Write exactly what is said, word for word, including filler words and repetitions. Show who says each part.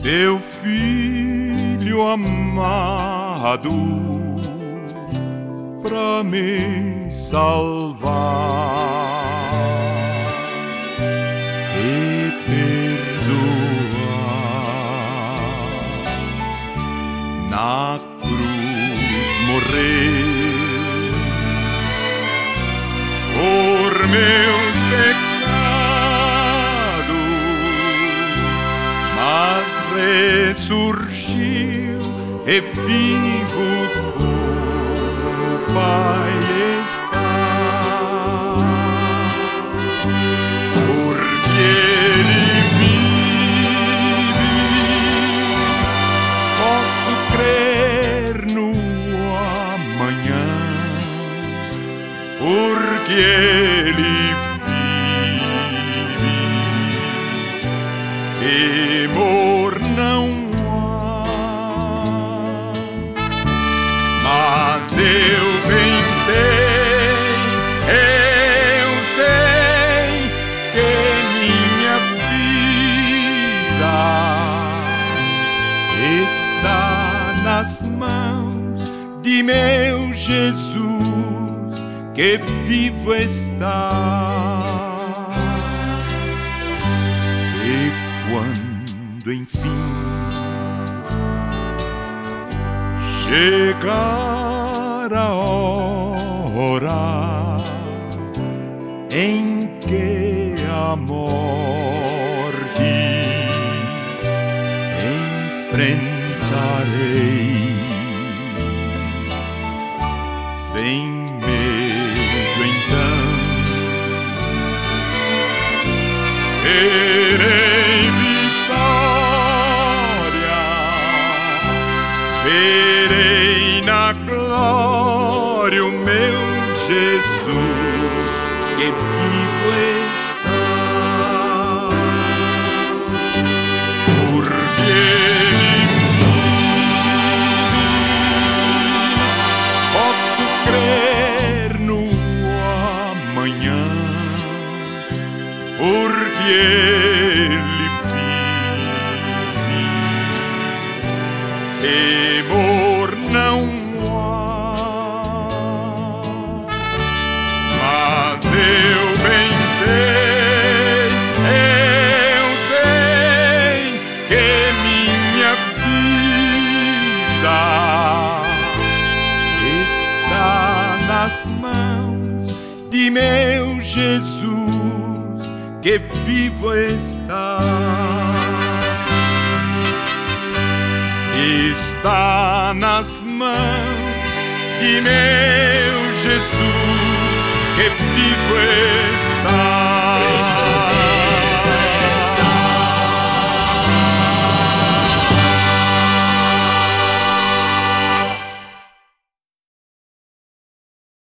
Speaker 1: seu filho amado pra me salvar e perdoar. Na cruz morreu por meus pecados, mas ressurgiu e vivo com o Pai está. Porque Ele vive, posso crer no amanhã. Porque Ele vive, temor não há. Mas eu bem sei, eu sei que minha vida está nas mãos de meu Jesus, que vivo está. E quando enfim chegar a hora em que a morte enfrentarei, sem medo então terei vitória, verei na glória o meu Jesus, que vivo está. Porque Ele vive, posso crer no amanhã. Porque Ele vive, temor não há. Mas eu bem sei, eu sei que minha vida está nas mãos de meu Jesus, que vivo está. Está nas mãos de meu Jesus, que vivo está.